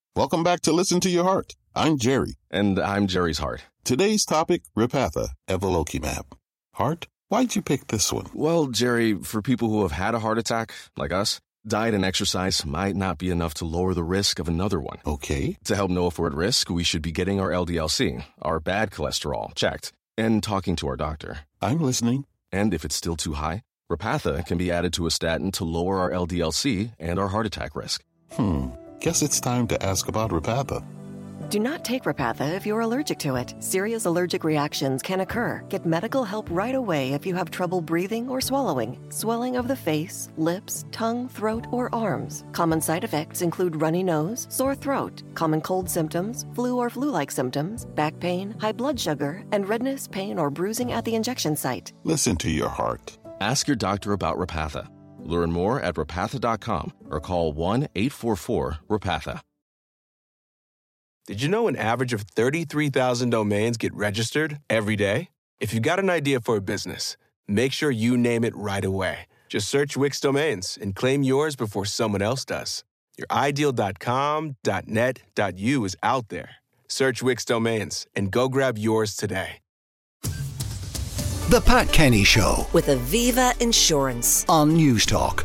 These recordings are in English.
Welcome back to Listen to Your Heart. I'm Jerry. And I'm Jerry's heart. Today's topic, Repatha, Evolocumab. Heart, why'd you pick this one? Well, Jerry, for people who have had a heart attack, like us, diet and exercise might not be enough to lower the risk of another one. Okay. To help know if we're at risk, we should be getting our LDL-C, our bad cholesterol, checked, and talking to our doctor. I'm listening. And if it's still too high, Repatha can be added to a statin to lower our LDL-C and our heart attack risk. Guess it's time to ask about Repatha. Do not take Repatha if you're allergic to it. Serious allergic reactions can occur. Get medical help right away if you have trouble breathing or swallowing, swelling of the face, lips, tongue, throat, or arms. Common side effects include runny nose, sore throat, common cold symptoms, flu or flu-like symptoms, back pain, high blood sugar, and redness, pain, or bruising at the injection site. Listen to your heart. Ask your doctor about Repatha. Learn more at repatha.com or call 1-844-REPATHA. Did you know an average of 33,000 domains get registered every day? If you've got an idea for a business, make sure you name it right away. Just search Wix Domains and claim yours before someone else does. Your ideal.com, .net, .u is out there. Search Wix Domains and go grab yours today. The Pat Kenny Show with Aviva Insurance on News Talk.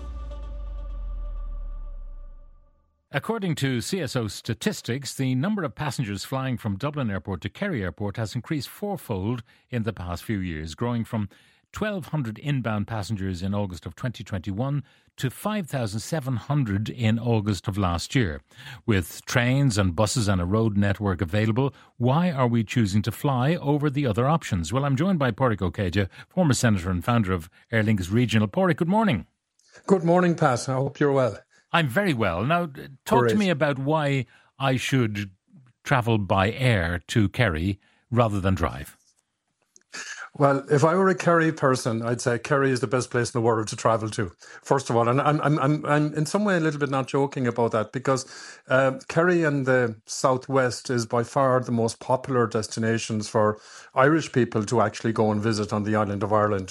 According to CSO statistics, the number of passengers flying from Dublin Airport to Kerry Airport has increased fourfold in the past few years, growing from 1,200 inbound passengers in August of 2021 to 5,700 in August of last year. With trains and buses and a road network available, why are we choosing to fly over the other options? Well, I'm joined by Pádraig Ó Caide, former Senator and founder of Aer Lingus Regional. Pádraig, good morning. Good morning, Pat. I hope you're well. I'm very well. Now, talk to me about why I should travel by air to Kerry rather than drive. Well, if I were a Kerry person, I'd say Kerry is the best place in the world to travel to, first of all. And I'm in some way a little bit not joking about that, because Kerry and the southwest is by far the most popular destinations for Irish people to actually go and visit on the island of Ireland.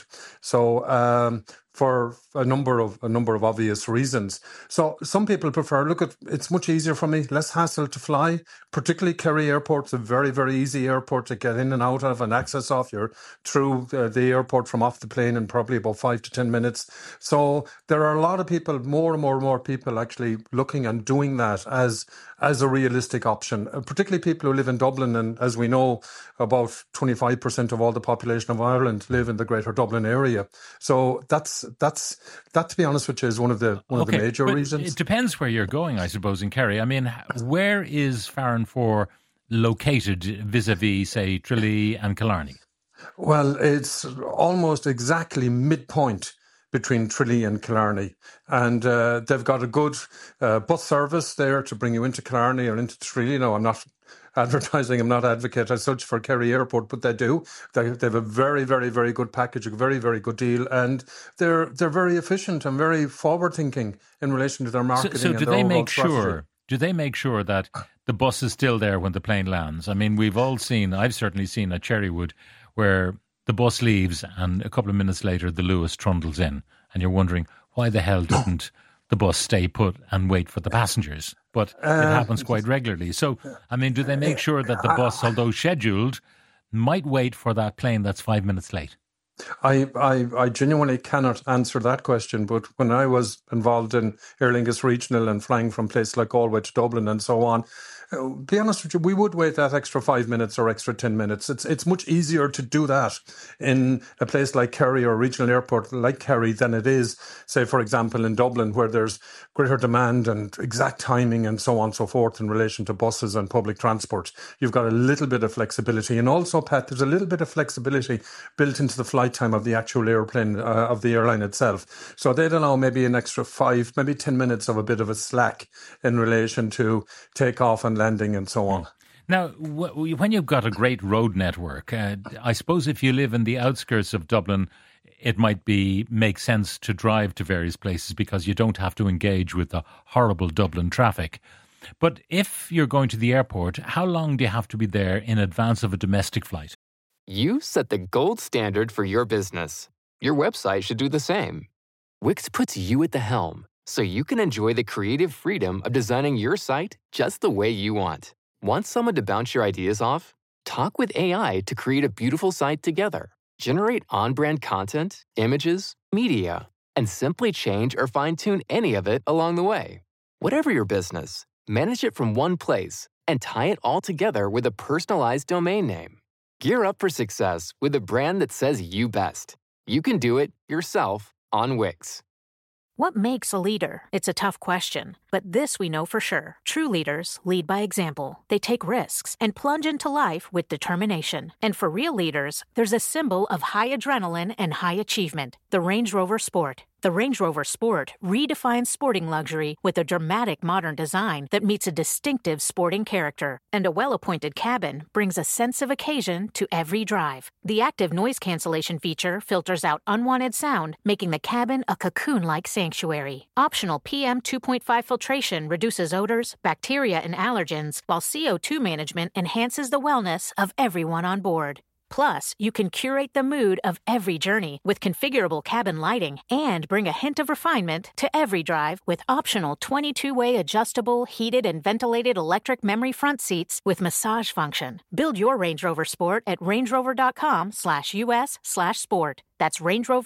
So for a number of obvious reasons. So some people prefer, it's much easier for me, less hassle to fly, particularly Kerry Airport's a very, very easy airport to get in and out of and access off. You're through the airport from off the plane in probably about 5 to 10 minutes. So there are a lot of people, more and more people actually looking and doing that as a realistic option, particularly people who live in Dublin. And as we know, about 25% of all the population of Ireland live in the Greater Dublin area. So that, to be honest with you, is one of the major reasons. It depends where you're going, I suppose, in Kerry. I mean, where is Farranfore located vis-a-vis, say, Tralee and Killarney? Well, it's almost exactly midpoint between Tralee and Killarney. And they've got a good bus service there to bring you into Killarney or into Tralee. No, I'm not advertising, I'm not advocate as such for Kerry Airport, but they do. They have a very, very, very good package, a very, very good deal, and they're very efficient and very forward-thinking in relation to their marketing. So do they make sure? Do they make sure that the bus is still there when the plane lands? I mean, I've certainly seen at Cherrywood where the bus leaves and a couple of minutes later the Lewis trundles in, and you're wondering why the hell didn't the bus stay put and wait for the passengers? But it happens quite regularly. So, I mean, do they make sure that the bus, although scheduled, might wait for that plane that's 5 minutes late? I genuinely cannot answer that question, but when I was involved in Aer Lingus Regional and flying from places like Galway to Dublin and so on, be honest with you, we would wait that extra 5 minutes or extra 10 minutes. It's much easier to do that in a place like Kerry or a regional airport like Kerry than it is, say, for example, in Dublin, where there's greater demand and exact timing and so on and so forth in relation to buses and public transport. You've got a little bit of flexibility. And also, Pat, there's a little bit of flexibility built into the flight time of the actual airplane, of the airline itself. So they'd allow maybe an extra 5, maybe 10 minutes of a bit of a slack in relation to takeoff and landing and so on. Now, when you've got a great road network, I suppose if you live in the outskirts of Dublin, it might make sense to drive to various places because you don't have to engage with the horrible Dublin traffic. But if you're going to the airport, how long do you have to be there in advance of a domestic flight? You set the gold standard for your business. Your website should do the same. Wix puts you at the helm, so you can enjoy the creative freedom of designing your site just the way you want. Want someone to bounce your ideas off? Talk with AI to create a beautiful site together. Generate on-brand content, images, media, and simply change or fine-tune any of it along the way. Whatever your business, manage it from one place and tie it all together with a personalized domain name. Gear up for success with a brand that says you best. You can do it yourself on Wix. What makes a leader? It's a tough question, but this we know for sure. True leaders lead by example. They take risks and plunge into life with determination. And for real leaders, there's a symbol of high adrenaline and high achievement, the Range Rover Sport. The Range Rover Sport redefines sporting luxury with a dramatic modern design that meets a distinctive sporting character. And a well-appointed cabin brings a sense of occasion to every drive. The active noise cancellation feature filters out unwanted sound, making the cabin a cocoon-like sanctuary. Optional PM 2.5 filtration reduces odors, bacteria, and allergens, while CO2 management enhances the wellness of everyone on board. Plus, you can curate the mood of every journey with configurable cabin lighting and bring a hint of refinement to every drive with optional 22-way adjustable, heated and ventilated electric memory front seats with massage function. Build your Range Rover Sport at rangerover.com/US/sport. That's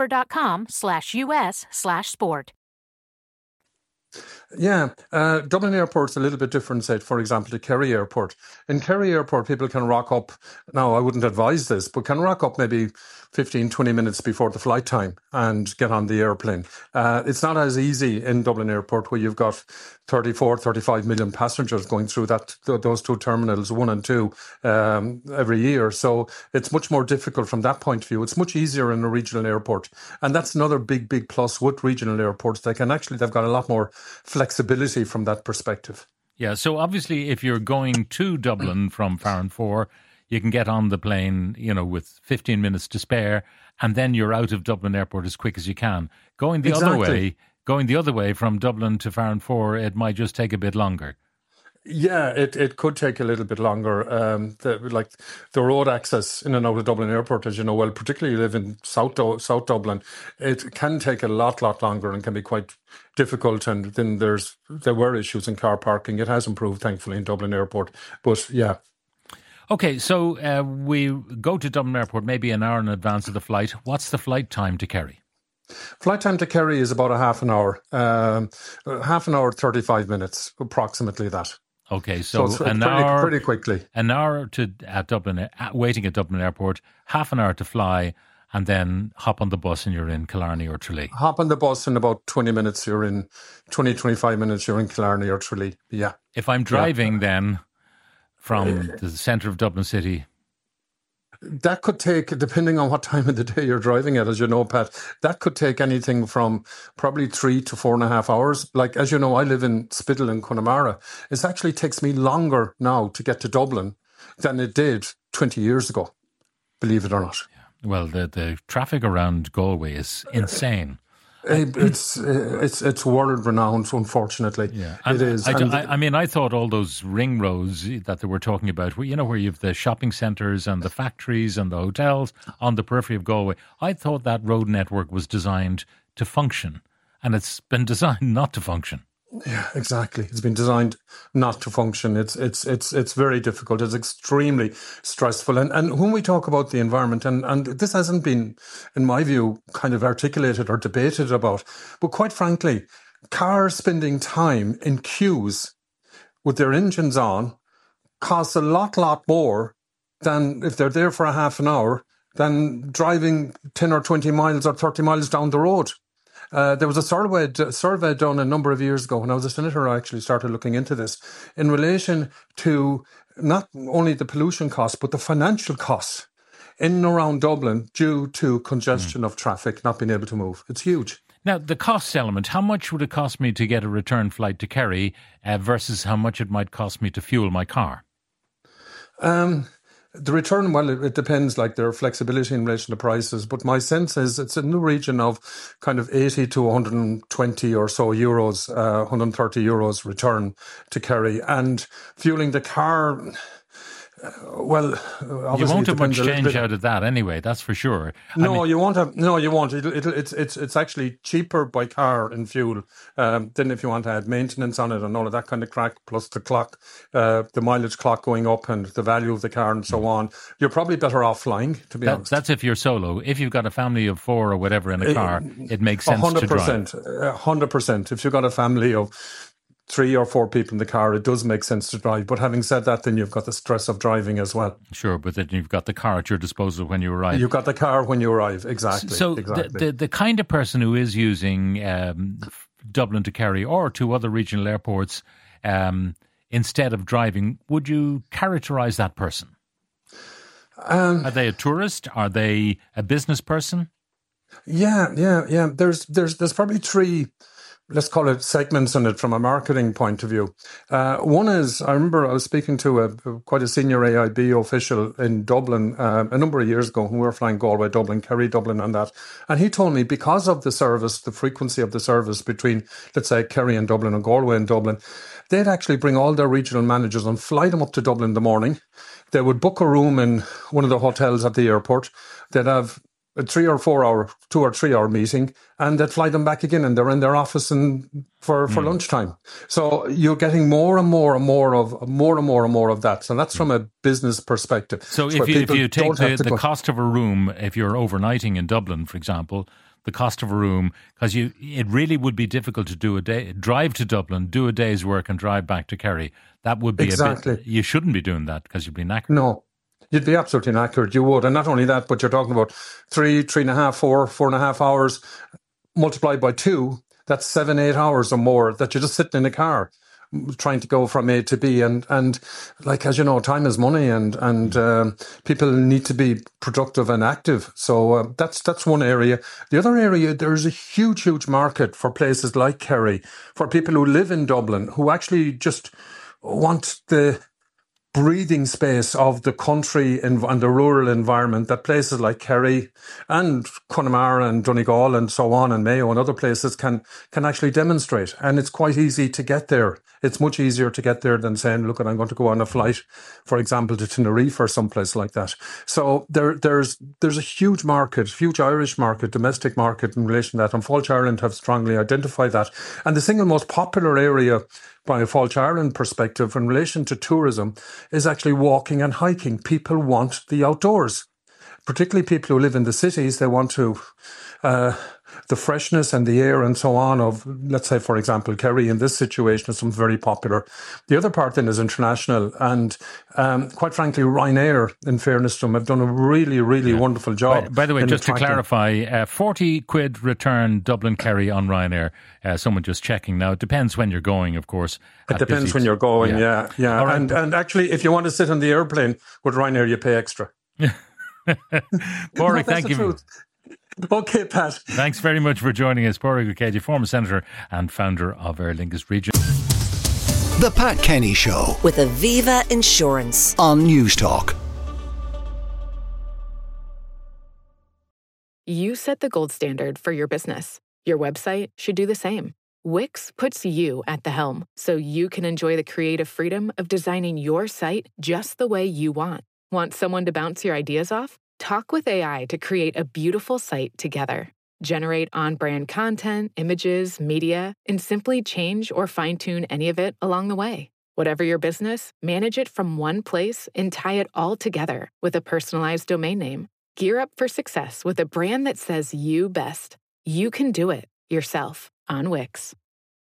rangerover.com/US/sport. Yeah, Dublin Airport's a little bit different, say, for example, to Kerry Airport. In Kerry Airport, people can rock up, now I wouldn't advise this, but can rock up maybe 15, 20 minutes before the flight time and get on the airplane. It's not as easy in Dublin Airport where you've got 34, 35 million passengers going through those two terminals, 1 and 2, every year. So it's much more difficult from that point of view. It's much easier in a regional airport. And that's another big plus with regional airports. They've got a lot more flexibility from that perspective. Yeah, so obviously if you're going to Dublin from Farranfore, you can get on the plane, with 15 minutes to spare, and then you're out of Dublin Airport as quick as you can. Going the other way from Dublin to Farranfore, it might just take a bit longer. Yeah, it could take a little bit longer. The road access in and out of Dublin Airport, as you know well, particularly you live in South Dublin, it can take a lot longer and can be quite difficult. And then there were issues in car parking. It has improved, thankfully, in Dublin Airport. But yeah. Okay, so we go to Dublin Airport maybe an hour in advance of the flight. What's the flight time to Kerry? Flight time to Kerry is about a half an hour, 35 minutes, approximately that. Okay, so it's an hour, pretty quickly. An hour waiting at Dublin Airport, half an hour to fly, and then hop on the bus and you're in Killarney or Tralee. Hop on the bus in about 20 minutes, 25 minutes, you're in Killarney or Tralee, yeah. If I'm driving then from the centre of Dublin City... That could take, depending on what time of the day you're driving at, as you know, Pat, that could take anything from probably 3 to 4.5 hours. Like, as you know, I live in Spittal in Connemara. It actually takes me longer now to get to Dublin than it did 20 years ago, believe it or not. Yeah. Well, the traffic around Galway is insane. It's world renowned, unfortunately. Yeah, it is. I thought all those ring roads that they were talking about, where you have the shopping centres and the factories and the hotels on the periphery of Galway. I thought that road network was designed to function, and it's been designed not to function. Yeah, exactly. It's been designed not to function. It's very difficult. It's extremely stressful. And when we talk about the environment, and this hasn't been, in my view, kind of articulated or debated about, but quite frankly, cars spending time in queues with their engines on costs a lot more than if they're there for a half an hour than driving 10 or 20 miles or 30 miles down the road. There was a survey done a number of years ago when I was a senator. I actually started looking into this in relation to not only the pollution costs, but the financial costs in and around Dublin due to congestion of traffic, not being able to move. It's huge. Now, the cost element, how much would it cost me to get a return flight to Kerry versus how much it might cost me to fuel my car? The return, well, it depends, there are flexibility in relation to prices, but my sense is it's in the region of kind of 80 to 120 or so euros, 130 euros return to Kerry. And fueling the car, Well, obviously you won't have much it depends a little change bit. out of that anyway. That's for sure. No, you won't have. No, you won't. It's actually cheaper by car in fuel than if you want to add maintenance on it and all of that kind of crack, plus the clock, the mileage clock going up and the value of the car and so on. You're probably better off flying, to be honest. That's if you're solo. If you've got a family of 4 or whatever in a car, it makes sense to drive. 100%. If you've got a family of 3 or 4 people in the car, it does make sense to drive. But having said that, then you've got the stress of driving as well. Sure, but then you've got the car at your disposal when you arrive. You've got the car when you arrive, exactly. So exactly. The kind of person who is using Dublin to Kerry or to other regional airports instead of driving, would you characterise that person? Are they a tourist? Are they a business person? Yeah. There's probably 3, let's call it, segments in it from a marketing point of view. One is, I remember I was speaking to quite a senior AIB official in Dublin a number of years ago when we were flying Galway, Dublin, Kerry, Dublin and that. And he told me because of the service, the frequency of the service between, let's say, Kerry and Dublin and Galway and Dublin, they'd actually bring all their regional managers and fly them up to Dublin in the morning. They would book a room in one of the hotels at the airport. They'd have a 2 or 3 hour meeting, and they'd fly them back again, and they're in their office for lunchtime. So you're getting more and more of that. So that's from a business perspective. So if you take the cost of a room, if you're overnighting in Dublin, for example, the cost of a room, because it really would be difficult to drive to Dublin, do a day's work, and drive back to Kerry. That would be exactly. You shouldn't be doing that because you'd be knackered. No. You'd be absolutely inaccurate. You would. And not only that, but you're talking about 3.5, 4.5 hours multiplied by 2. That's 7-8 hours or more that you're just sitting in a car trying to go from A to B. And like, as you know, time is money and people need to be productive and active. So that's one area. The other area, there's a huge market for places like Kerry, for people who live in Dublin, who actually just want the breathing space of the country and the rural environment that places like Kerry and Connemara and Donegal and so on and Mayo and other places can actually demonstrate. And it's quite easy to get there. It's much easier to get there than saying, look, I'm going to go on a flight, for example, to Tenerife or someplace like that. So there's a huge market, huge Irish market, domestic market in relation to that. And Fáilte Ireland have strongly identified that. And the single most popular area by a Fáilte Ireland perspective in relation to tourism is actually walking and hiking. People want the outdoors, particularly people who live in the cities. They want to the freshness and the air and so on of, let's say, for example, Kerry in this situation is something very popular. The other part then is international. And quite frankly, Ryanair, in fairness to them, have done a really wonderful job. By the way, just to clarify, 40 quid return Dublin-Kerry on Ryanair. Someone just checking now. It depends when you're going, of course. It depends when you're going, yeah. Right. And actually, if you want to sit on the airplane with Ryanair, you pay extra. Pádraig, thank you. Truth. Okay, Pat. Thanks very much for joining us. Pádraig Ó Céide, former Senator and founder of Aer Lingus Region. The Pat Kenny Show with Aviva Insurance on News Talk. You set the gold standard for your business. Your website should do the same. Wix puts you at the helm so you can enjoy the creative freedom of designing your site just the way you want. Want someone to bounce your ideas off? Talk with AI to create a beautiful site together. Generate on-brand content, images, media, and simply change or fine-tune any of it along the way. Whatever your business, manage it from one place and tie it all together with a personalized domain name. Gear up for success with a brand that says you best. You can do it yourself on Wix.